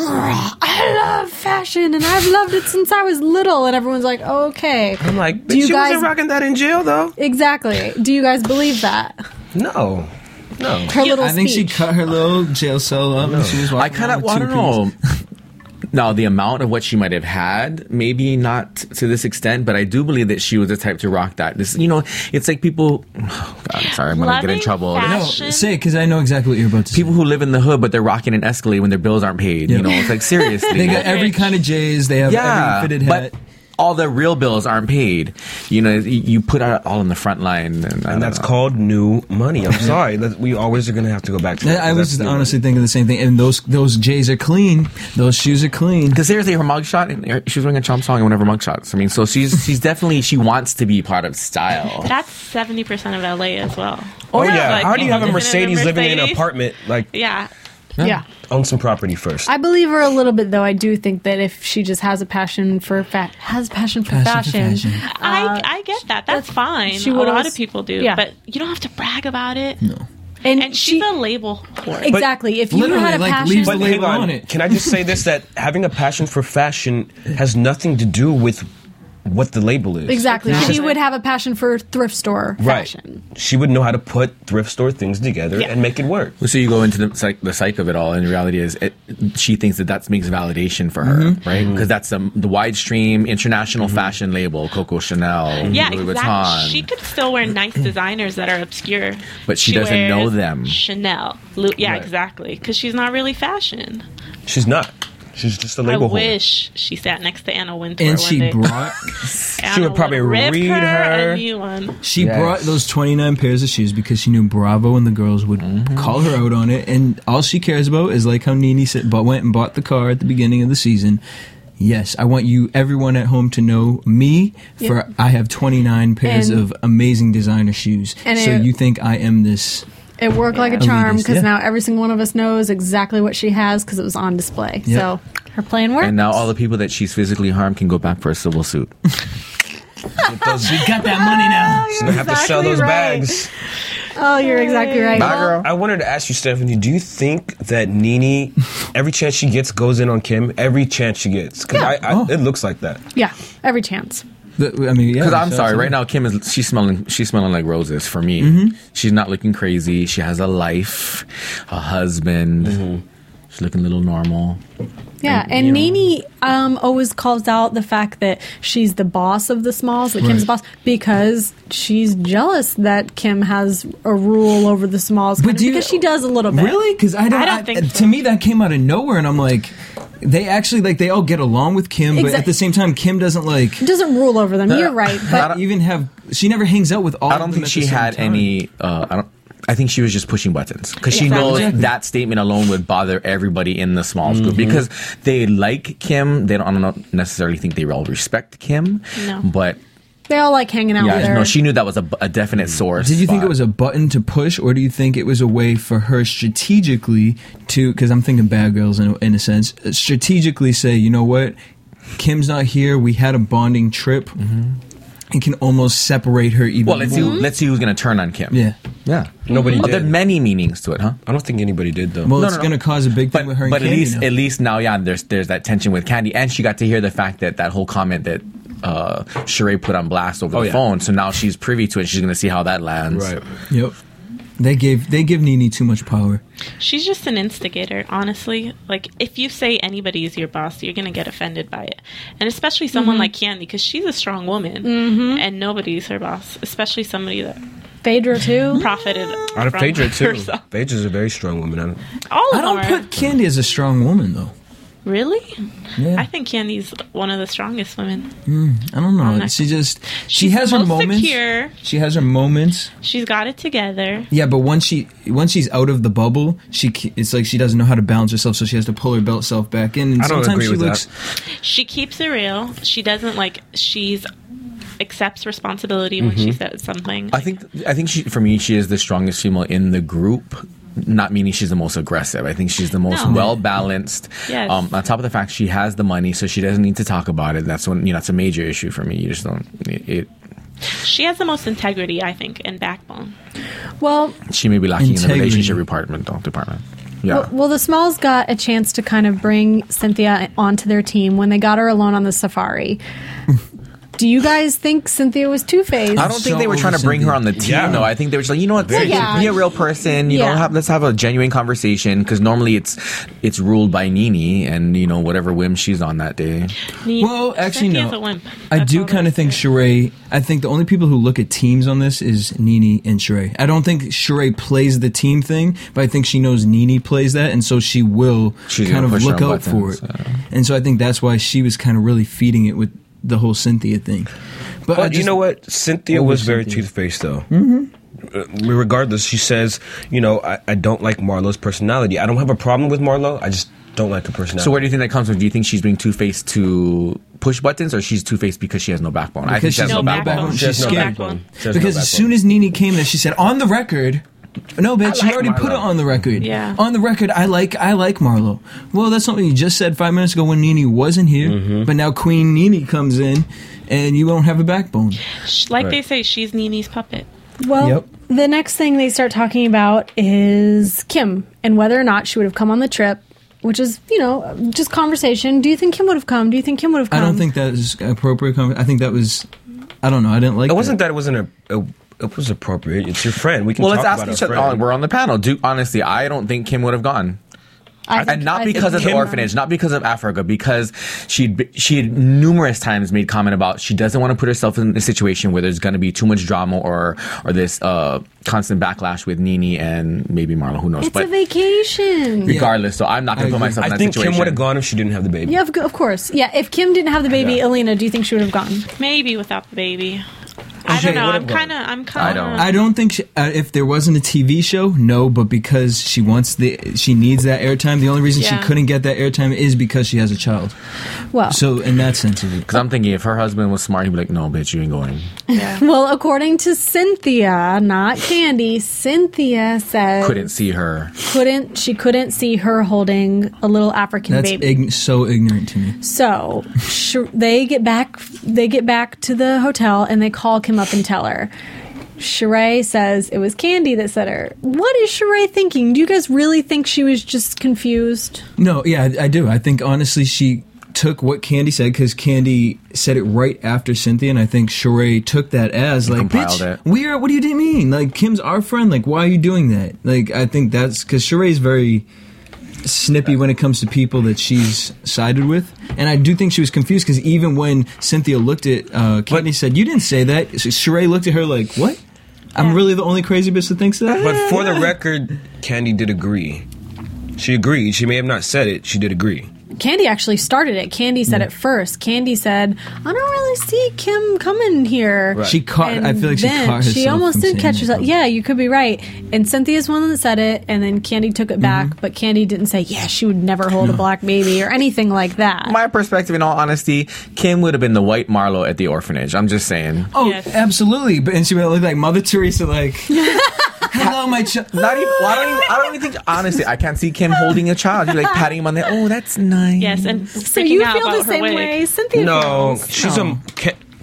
I love fashion, and I've loved it since I was little. And everyone's like, okay. I'm like, Do bitch, you she guys- wasn't rocking that in jail, though. Exactly. Do you guys believe that? No. No. Her little I think speech. she cut her little jail cell up and she was I walking kind of, around I with don't two know. Now, the amount of what she might have had, maybe not to this extent, but I do believe that she was the type to rock that. This, you know, it's like people. Oh God, sorry, I'm going to get in Loving trouble. fashion. No, say it because I know exactly what you're about to People say. who live in the hood, but they're rocking an Escalade when their bills aren't paid. Yeah. You know, it's like seriously. They got every kind of J's. They have yeah, every fitted hat. but all the real bills aren't paid. You know, you you put it all in the front line, and, I And don't that's know. called new money. I'm sorry. That we always are going to have to go back to that. I was That's new honestly money. thinking the same thing. And those those J's are clean. Those shoes are clean. Because seriously, her mugshot, and she was wearing a Chomp song in one of her mugshots. I mean, so she's she's definitely, she wants to be part of style. That's seventy percent of L A as well. Oh, yeah. Like, How do you have a living in a Mercedes living in an Mercedes? apartment? Like, Yeah. Yeah. own some property first. I believe her a little bit, though. I do think that if she just has a passion for fa- has passion for Passion for fashion, fashion. I, I get that. That's fine. she a would lot always- of people do. yeah. But you don't have to brag about it. No. and, And she she's a label whore. exactly. If you Literally, had a like, passion, leaves But the hang label on. on it. Can I just say this, that having a passion for fashion has nothing to do with what the label is. exactly, Exactly. she would have a passion for thrift store Right. fashion. She would know how to put thrift store things together Yeah. and make it work. So you go into the psych, the psych of it all, and the reality is, it, she thinks that that makes validation for her, right? Because that's um, the wide stream international fashion label, Coco Chanel, Yeah, Louis exactly. Vuitton. She could still wear nice designers that are obscure, But she doesn't know wears them. Chanel, Lu- yeah, Right. exactly, because she's not really fashion. She's not. She's just a I label whore. wish she sat next to Anna Wintour. And one she day. brought Anna She would probably rip read her, her. a new one. she Yes. brought those twenty-nine pairs of shoes because she knew Bravo and the girls would call her out on it, and all she cares about is like how Nene said, but went and bought the car at the beginning of the season. Yes, I want you, everyone at home, to know me. For I have twenty-nine pairs And- of amazing designer shoes. And so it- you think I am this? It worked like a Elitist, charm because yeah. now every single one of us knows exactly what she has because it was on display. Yeah. So her plan worked. And now all the people that she's physically harmed can go back for a civil suit. Get those- We got that money now. She's gonna have to sell exactly those right. bags. Oh, you're exactly right. Bye, Well, girl. I wanted to ask you, Stephanie, do you think that Nene, every chance she gets, goes in on Kim? Every chance she gets? Because Yeah. I, I, Oh. it looks like that. Yeah, every chance. The- I mean, yeah. Because I'm so- sorry, so- right now Kim is she's smelling she's smelling like roses for me. Mm-hmm. She's not looking crazy. She has a life, a husband. Mm-hmm. She's looking a little normal. Yeah, And, and you know. Nene um, always calls out the fact that she's the boss of the Smalls, that Kim's Right. the boss, because she's jealous that Kim has a rule over the Smalls. Kind of, do you- because she does a little bit. Really? Because I don't. I don't think To so. me, that came out of nowhere, and I'm like, they actually like they all get along with Kim, but Exact- at the same time, Kim doesn't like It doesn't rule over them. You're right, I but don't- even have. She never hangs out with all. I of don't them think at she the same had time. any. Uh, I don't. I think she was just pushing buttons because she Exactly. knows Exactly. that statement alone would bother everybody in the Smalls Mm-hmm. group because they like Kim. They don't, I don't necessarily think they all respect Kim. No. But they all like hanging out with yeah, her. no, she knew that was a, a definite source. Did you think spot. it was a button to push, or do you think it was a way for her strategically to? Because I'm thinking Bad Girls in, a- in a sense. Strategically say, you know what, Kim's not here. We had a bonding trip. It can almost separate her even Well, let's see. more. Let's see who's going to turn on Kim. Yeah. yeah. Nobody Oh, did. there are many meanings to it, huh? I don't think anybody did, though. Well, No, it's no, no. going to cause a big thing But, with her. but and at Candy least now. at least now, yeah, there's there's that tension with Candy, and she got to hear the fact that that whole comment that uh, Sheree put on blast over Oh, the yeah. phone. So now she's privy to it. She's going to see how that lands. Right. Yep. They gave they give Nene too much power. She's just an instigator, honestly. Like, if you say anybody is your boss, you're going to get offended by it. And especially someone Mm-hmm. like Candy, because she's a strong woman, and nobody's her boss, especially somebody that Phaedra too. profited Out of from Phaedra, too. herself. Phaedra's a very strong woman. I don't, All of I don't them are. put Candy as a strong woman though. Really? Yeah. I think Candy's one of the strongest women. I don't know. I'm not- She just she She's has the her most moments. secure. She has her moments. She's got it together. Yeah, but once she once she's out of the bubble, she ca- it's like she doesn't know how to balance herself, so she has to pull her belt self back in. And I don't sometimes agree she with looks. She keeps it real. She doesn't like. She's accepts responsibility when she says something. I think I think she for me she is the strongest female in the group. Not meaning she's the most aggressive. I think she's the most No. well balanced. Yes. Um, on top of the fact she has the money, so she doesn't need to talk about it. That's when you know it's a major issue for me. You just don't. It, it She has the most integrity, I think, and backbone. Well, she may be lacking in the Integrity. relationship department. Though, department. Yeah. well, well, the Smalls got a chance to kind of bring Cynthia onto their team when they got her alone on the safari. Do you guys think Cynthia was two-faced? I don't think So they were trying to bring her on the team, Yeah. though. I think they were just like, you know what, Well, yeah. be a real person. You Yeah. know, have, let's have a genuine conversation because normally it's it's ruled by Nene and you know whatever whim she's on that day. Ne- Well, actually, Cynthia's no. a wimp. I That's do all kind there of think is to it. Sheree. I think the only people who look at teams on this is Nene and Sheree. I don't think Sheree plays the team thing, but I think she knows Nene plays that, and so she will She's kind gonna of push her look own out for it. buttons, yeah. And so I think that's why she was kind of really feeding it with the whole Cynthia thing. But, I But you just- know what? Cynthia What was was very Cynthia? tooth-faced, though. Mm-hmm. Regardless, she says, you know, I, I don't like Marlo's personality. I don't have a problem with Marlo. I just don't like her personality. So where do you think that comes from? Do you think she's being two faced to push buttons, or she's two faced because she has no backbone? I think Because she has she's no, no backbone. backbone. She She's has no scared. backbone. She has Because no as backbone. soon as Nene came there, she said, "On the record." No, bitch, you like already put Marlo. it on the record. Yeah. On the record, I like I like Marlo. Well, that's something you just said five minutes ago when Nene wasn't here. Mm-hmm. But now Queen Nene comes in, and you don't have a backbone. Sh- Like Right. they say, she's Nene's puppet. Well, Yep. the next thing they start talking about is Kim and whether or not she would have come on the trip, which is, you know, just conversation. Do you think Kim would have come? Do you think Kim would have come? I don't think that is appropriate. com- I think that was, I don't know. I didn't like. It wasn't that it wasn't a, a it was appropriate. It's your friend. We can Well, talk let's ask about each our other. friend. Oh, we're on the panel. Do honestly, I don't think Kim would have gone. I think- And not I think because of the Kim- orphanage, not because of Africa, because she'd she had numerous times made comment about she doesn't want to put herself in a situation where there's going to be too much drama or or this uh, constant backlash with Nene and maybe Marlo. Who knows? It's but a vacation. regardless, so I'm not going I to put agree. myself in I that think situation. Kim would have gone if she didn't have the baby. Yeah, of, of course. Yeah, if Kim didn't have the baby, Yeah. Alina, do you think she would have gone? Maybe without the baby. I Okay, don't know. would I'm have gone. kind of. I'm I kind don't. of. I don't think she, uh, if there wasn't a T V show, no. But because she wants the, she needs that airtime. The only reason Yeah. she couldn't get that airtime is because she has a child. Well, So in that sense of it, Because I'm thinking if her husband was smart, he'd be like, "No, bitch, you ain't going." well, according to Cynthia, not Candy, Cynthia said Couldn't see her. couldn't she couldn't see her holding a little African that's baby. ign- so ignorant to me. So sh- they get back. They get back to the hotel and they call Kim up and tell her. Sheree says it was Candy that said her. What is Sheree thinking? Do you guys really think she was just confused? No, yeah, I, I do. I think honestly, she took what Candy said because Candy said it right after Cynthia, and I think Sheree took that as like, compiled bitch, it. we are. What do you mean? Like Kim's our friend. Like, why are you doing that? Like, I think that's because Sheree's very snippy when it comes to people that she's sided with, and I do think she was confused because even when Cynthia looked at uh, Candy, said, "You didn't say that." Sheree looked at her like, "What? I'm really the only crazy bitch that thinks that." But for the record, Candy did agree. She agreed. She may have not said it. She did agree. Candy actually started it. Candy said it first. Candy said, "I don't really see Kim coming here." Right. She caught. And I feel like she then caught herself. She almost from did saying catch that. herself. Yeah, you could be right. And Cynthia's one that said it, and then Candy took it back. Mm-hmm. But Candy didn't say, "Yeah, she would never hold a black baby" or anything like that. My perspective, in all honesty, Kim would have been the white Marlo at the orphanage. I'm just saying. Oh, Yes. absolutely. But and she would look like Mother Teresa, like, "Hello, my child." Not even. Well, I don't even. I don't even think. Honestly, I can't see Kim holding a child. You're like patting him on the. Oh, that's nice. Yes, and so freaking you out feel about the her same wig. way Cynthia No, feels. she's No. a Ca-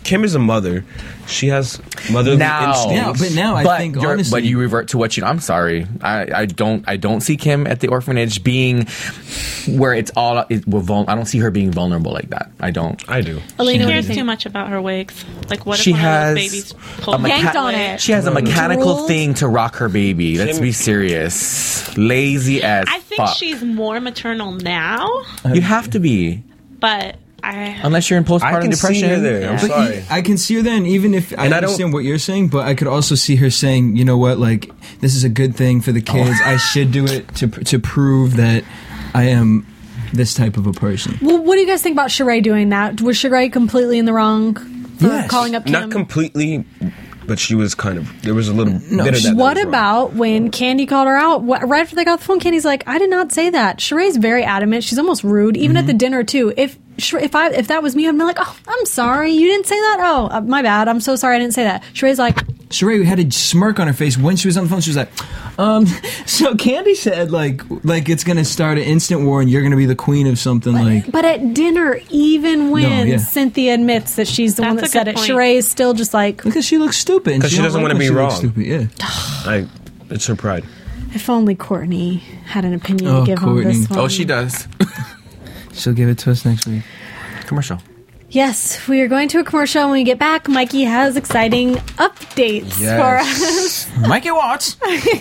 Kim is a mother. She has motherly Now, instincts. Yeah, but now I but think you're- honestly, but you revert to what you. I'm sorry, I, I don't. I don't see Kim at the orphanage being where it's all. It, we're vul- I don't see her being vulnerable like that. I don't. I do. She Alina, cares too much about her wigs. Like, what if She one has of those babies a pulled mecha- Yanked on it. She has a mechanical Drooled. thing to rock her baby. Let's Kim- be serious. Lazy as I think fuck. she's more maternal now, You have to be, but I. unless you're in I postpartum can depression. see her there. I'm Yeah. sorry. I can see her there, and even if I And I don't- understand what you're saying, but I could also see her saying, you know what, like this is a good thing for the kids. I should do it to to prove that I am this type of a person. Well, what do you guys think about Sheree doing that? Was Sheree completely in the wrong for Yes. calling up Kim? Not completely, but she was kind of. There was a little bit of that. that What was wrong. about when Candy called her out? What, right after they got off the phone, Candy's like, "I did not say that." Sheree's very adamant. She's almost rude, even at the dinner too. If Sheree- if I if that was me, I'd be like, "Oh, I'm sorry, you didn't say that. Oh, uh, my bad. I'm so sorry, I didn't say that." Sheree's like, Sheree had a smirk on her face when she was on the phone. She was like, um, so Candy said like like it's gonna start an instant war and you're gonna be the queen of something like but at dinner, even when No, yeah. Cynthia admits that she's the one that That's a said good it, point. Sheree is still just like, because she looks stupid. and 'Cause she don't doesn't like wanna when be she looks wrong. Stupid. Yeah. I, it's her pride. if only Courtney had an opinion Oh, to give on Courtney. this one. Oh, she does. She'll give it to us next week. Commercial. Yes, we are going to a commercial. When we get back, Mikey has exciting updates Yes. for us Mikey Watts.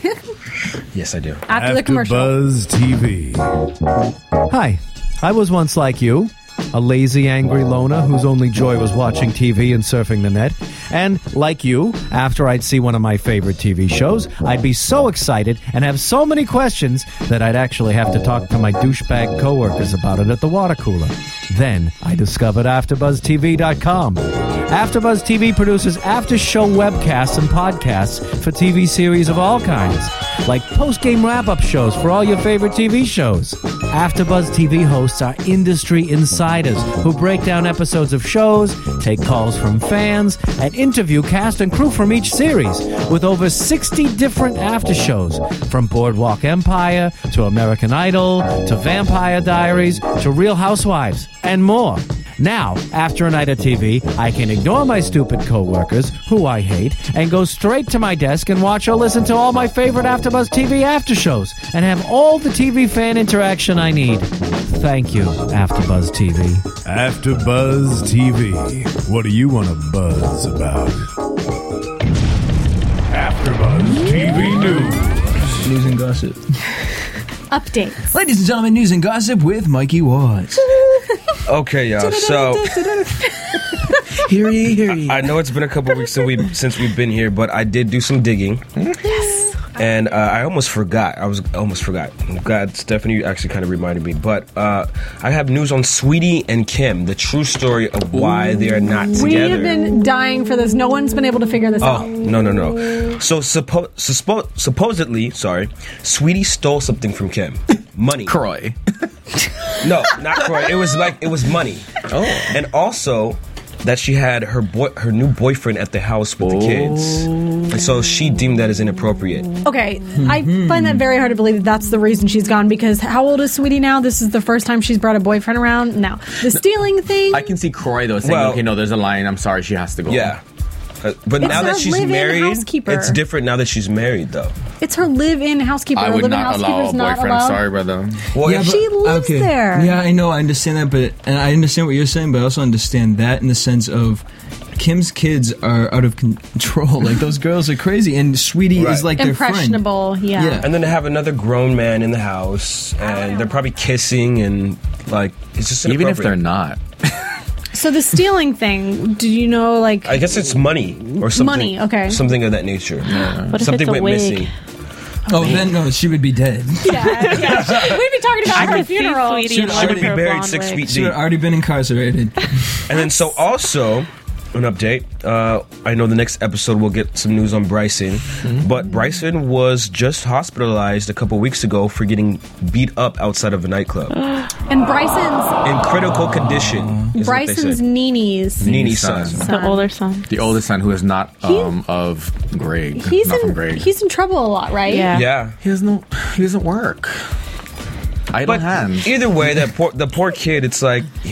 Yes, I do. after the commercial. AfterBuzz T V. Hi, I was once like you, a lazy, angry loner whose only joy was watching T V and surfing the net. And like you, after I'd see one of my favorite T V shows, I'd be so excited and have so many questions that I'd actually have to talk to my douchebag coworkers about it at the water cooler. Then I discovered after buzz T V dot com. AfterBuzz T V produces after-show webcasts and podcasts for T V series of all kinds, like post-game wrap-up shows for all your favorite T V shows. AfterBuzz T V hosts are industry insiders who break down episodes of shows, take calls from fans, and interview cast and crew from each series, with over sixty different after-shows, from Boardwalk Empire to American Idol to Vampire Diaries to Real Housewives, and more. Now, after a night of T V, I can ignore my stupid coworkers, who I hate, and go straight to my desk and watch or listen to all my favorite AfterBuzz T V after shows, and have all the T V fan interaction I need. Thank you, AfterBuzz T V. AfterBuzz T V. What do you want to buzz about? AfterBuzz T V News. News and gossip. Updates. Ladies and gentlemen, news and gossip with Mikey Watts. Okay, y'all. So Hear ye, hear ye. I know it's been a couple weeks since we since we've been here, but I did do some digging. Yes. And uh, I almost forgot. I was I almost forgot. I'm glad Stephanie actually kind of reminded me. But uh, I have news on Sweetie and Kim, the true story of why they are not We together. have been dying for this. No one's been able to figure this Oh, out. no, no, no. So, suppo- suspo- supposedly, sorry, Sweetie stole something from Kim. Money. Croy. No, not Croy. It was like, it was money. Oh. And also, that she had her boy, her new boyfriend at the house with the kids. And so she deemed that as inappropriate. Okay, I find that very hard to believe that that's the reason she's gone, because how old is Sweetie now? This is the first time she's brought a boyfriend around? No. The stealing thing? I can see Croy though saying, Well- "Okay, no, there's a line. I'm sorry, she has to go." Yeah. Uh, but It's now her that she's live-in married, housekeeper. it's different now that she's married, though. It's her live-in housekeeper. I Her would live-in not allow a housekeeper's not boyfriend. allowed. Sorry, brother. Well, Yeah, if- but- She lives there. Yeah, I know, I understand that, but and I understand what you're saying, but I also understand that in the sense of Kim's kids are out of control. Like those girls are crazy, and Sweetie Right. is like their friend. Impressionable, yeah. Yeah. and then they have another grown man in the house, and they're probably kissing, and like it's just Even if inappropriate. they're not. So the stealing thing, do you know, like... I guess it's money or something. Money, okay. Something of that nature. What if Something it's a went wig? missing. Oh, then no, she would be dead. yeah, yeah. We'd be talking about I her could see funeral. Sweetie She in would one She of would be her buried blonde six wigs. feet She deep. would already been incarcerated. And then so also an update. Uh, I know the next episode we'll get some news on Bryson, Mm-hmm. but Bryson was just hospitalized a couple weeks ago for getting beat up outside of a nightclub And Bryson's in critical condition. is what they Bryson's said. Nini's. Nini's son. son. The older son. The oldest son, who is not um, of Greg. He's not from in Greg. he's in trouble a lot, right? Yeah. Yeah. He has no. He doesn't work. Idle But hands. either way, that poor, the poor kid, it's like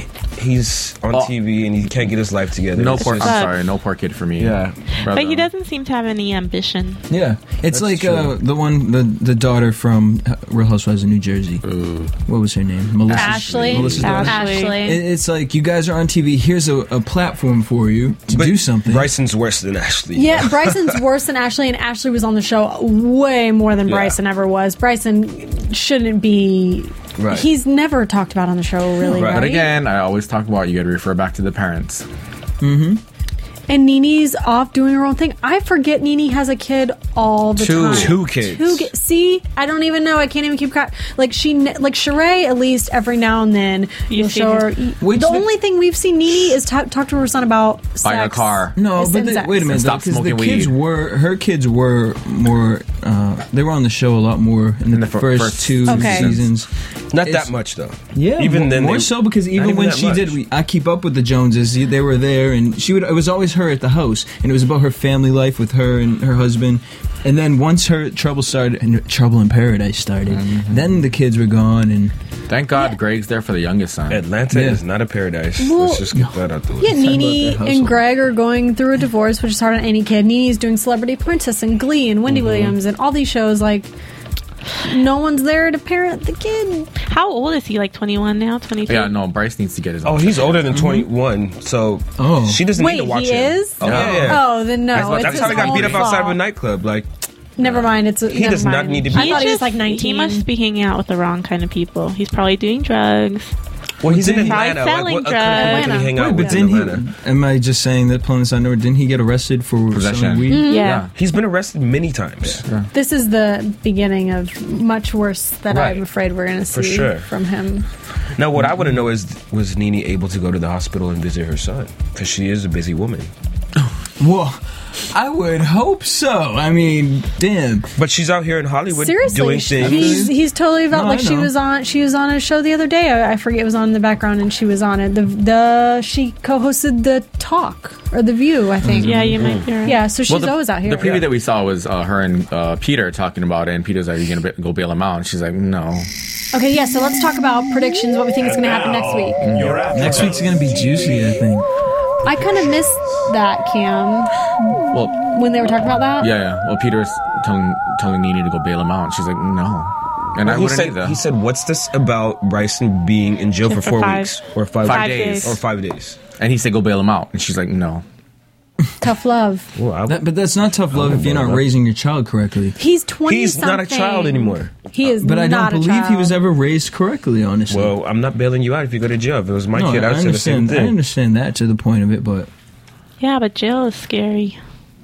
he's on Oh. T V and he can't get his life together. No It's poor. I'm just- sorry, no poor kid for me. Yeah. But he doesn't seem to have any ambition. Yeah, it's That's like true. uh, the one, the the daughter from uh, Real Housewives of New Jersey. What was her name? Melissa. Ashley. Melissa's daughter. Ashley. It, it's like you guys are on T V. Here's a, a platform for you to But do something. Bryson's worse than Ashley. Yeah, Bryson's worse than Ashley, and Ashley was on the show way more than Yeah. Bryson ever was. Bryson shouldn't be. Right. He's never talked about on the show, really. Right. Right. But again, I always talk about you got to refer back to the parents. And Nene's off doing her own thing. I forget Nene has a kid all the Two. time. Two kids. Two ki- See, I don't even know. I can't even keep track. Like she, ne- like Sheree, at least every now and then You you'll see show her. her. Which the the- only thing we've seen Nene is ta talk to her son about Buying a sex. car. No, It's but in they, sex. wait a minute. And stop Because the smoking kids weed. were her kids were more. Uh, they were on the show a lot more in, In the, the fir- first, first two Okay. seasons. Not It's- that much though. Yeah, Even more, then, more they- so because not even even when that she much. did, we, I keep up with the Joneses. They were there, and she would. It was always her at the house, and it was about her family life with her and her husband. And then once her trouble started, and Trouble in Paradise started, Mm-hmm. then the kids were gone, and Thank God Greg's there for the youngest son. Atlanta Yeah. is not a paradise. Well, Let's just get that out the way. Yeah, about Nene their and household. Greg are going through a divorce, which is hard on any kid. Nene's doing Celebrity Apprentice and Glee and Wendy Williams and all these shows. Like, no one's there to parent the kid. How old is he? Like twenty-one now? twenty-two? Yeah, no, Bryce needs to get his Oh, own. he's older than twenty-one, so Oh. she doesn't Wait, need to watch he him. is? Oh, yeah, yeah. Oh, then no. That's, it's that's how his he got own beat up outside of a fault. nightclub. Like, Never mind. It's He never does not mind. need to be- I thought he was just- like nineteen. He must be hanging out with the wrong kind of people. He's probably doing drugs. well, he's in didn't he- Atlanta. Like, Selling what other drugs. country can he Atlanta. hang out Wait, with but in didn't Atlanta? he? Am I just saying that pulling this on? Or didn't he get arrested for Possession. selling weed? Mm-hmm. Yeah. He's been arrested many times. This is the beginning of much worse that Right. I'm afraid we're going to see For sure. from him. Now, what I want to know is, was Nene able to go to the hospital and visit her son? Because she is a busy woman. Well, I would hope so. I mean, damn. But she's out here in Hollywood Seriously, doing sh- things. he's he's totally felt No, like I she know. was on. She was on a show the other day. I, I forget it was on in the background, and she was on it. The the she co-hosted the Talk or the View, I think. Yeah, you might be right. Yeah, so she's Well, the, always out here. The preview that we saw was uh, her and uh, Peter talking about it, and Peter's like, "Are you gonna ba- go bail him out?" And she's like, "No." Okay, yeah. So let's talk about predictions. What we think is going to happen next week. Next week's gonna be juicy, I think. I kind of missed that, Cam, Well, when they were talking about that. yeah, yeah. Well, Peter's telling telling Nene to go bail him out, and she's like, "No." And I he wouldn't said, either. he said, "What's this about Bryson being in jail Jail for for four five- weeks or five, five days. or five days?" And he said, "Go bail him out," and she's like, "No." Tough love. Well, I, That, but that's not tough love if you're not raising your child correctly. He's twenty. he's not a child anymore. He is. But I not don't a believe he child. was ever raised correctly, honestly. Well, I'm not bailing you out if you go to jail. If it was my no, kid, I I'd say the same understand. I thing. understand that to the point of it, but Yeah, but jail is scary.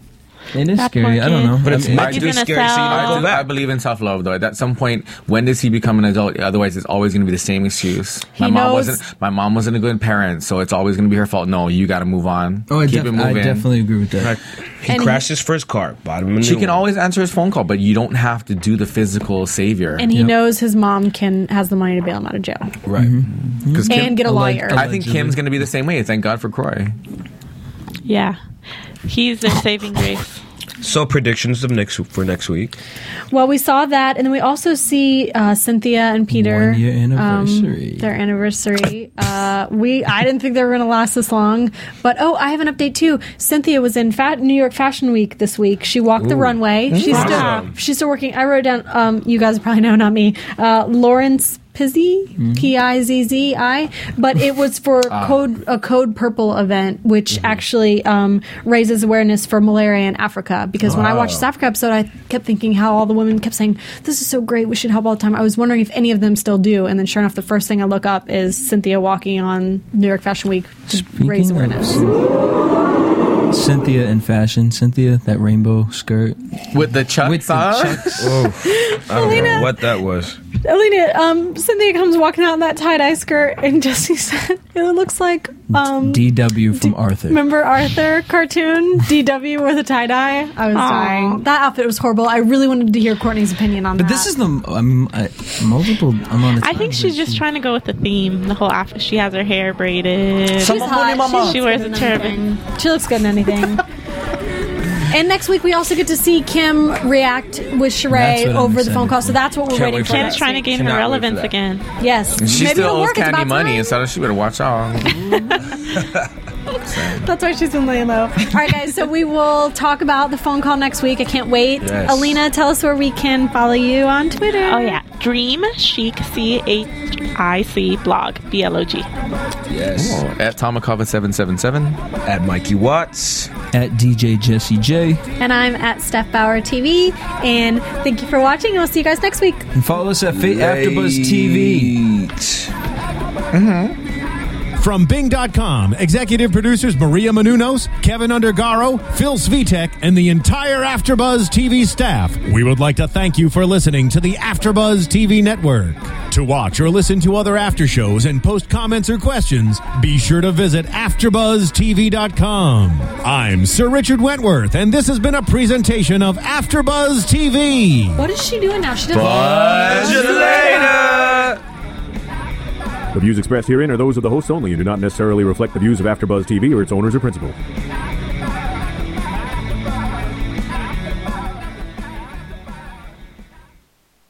it is That scary. poor I don't kid. know. But it's I mean, meant to He's be gonna scary, so you sell- don't I, go do, I back. believe in self love, though. At some point, when does he become an adult? Otherwise, it's always going to be the same excuse. He My mom knows- wasn't. My mom wasn't a good parent, so it's always going to be her fault. No, you got to move on. Oh, I, Keep def- it I moving. definitely agree with that. Like, he And- crashed his first car, bought him a new She can one. always answer his phone call, but you don't have to do the physical savior. And he Yep. knows his mom can has the money to bail him out of jail right. Because and get a Alleg- lawyer. I think Allegedly. Kim's going to be the same way. Thank God for Croy. Yeah. He's their saving grace. So predictions of next for next week. Well, we saw that, and then we also see uh, Cynthia and Peter. One year um, anniversary. their anniversary. uh, we I didn't think they were going to last this long, but oh, I have an update too. Cynthia was in Fat New York Fashion Week this week. She walked the Ooh. runway. She's Awesome. still she's still working. I wrote down. Um, you guys probably know, not me. Uh, Lawrence Pizzi, P I Z Z I, but it was for code a Code Purple event, which actually um, raises awareness for malaria in Africa. Because when I watched this Africa episode, I kept thinking how all the women kept saying, "This is so great, we should help all the time." I was wondering if any of them still do, and then sure enough, the first thing I look up is Cynthia walking on New York Fashion Week to Speaking raise of- awareness. Cynthia in fashion. Cynthia, that rainbow skirt. With the chucks With the on? chucks. Oh, I don't know what that was. Alina, um, Cynthia comes walking out in that tie dye skirt, and Jesse said, "It looks like um." D W from Arthur. Remember Arthur cartoon D W with a tie dye? I was Aw. dying. That outfit was horrible. I really wanted to hear Courtney's opinion on But that. this is the um, uh, multiple amount of I think times she's that just she- trying to go with the theme. The whole outfit. She has her hair braided. She's hot. She looks wears good a in turban. anything. She looks good in anything. And next week we also get to see Kim react with That's Sheree what I'm over the excited phone call. for. So that's what we're Can't waiting wait for. for Kim's next trying to week. gain Cannot her wait for relevance that. again. Yes. And she Maybe still it'll owes work. It's Candy about money, time. so she better watch out. That's why she's been laying low. All right, guys. So we will talk about the phone call next week. I can't wait. Yes. Alina, tell us where we can follow you on Twitter. Oh yeah, Dream Chic, C H I C blog, B L O G. Yes. Oh, at Tomakova seven seven seven. At Mikey Watts. At D J Jesse J. And I'm at Steph Bauer T V. And thank you for watching. And we'll see you guys next week. And follow us at Fa- AfterBuzz T V. Mm-hmm. From Bing dot com, executive producers Maria Menounos, Kevin Undergaro, Phil Svitek, and the entire AfterBuzz T V staff, we would like to thank you for listening to the AfterBuzz T V network. To watch or listen to other after shows and post comments or questions, be sure to visit after buzz T V dot com. I'm Sir Richard Wentworth, and this has been a presentation of AfterBuzz T V. What is she doing now? She does Buzz you later. The views expressed herein are those of the hosts only and do not necessarily reflect the views of AfterBuzz T V or its owners or principals.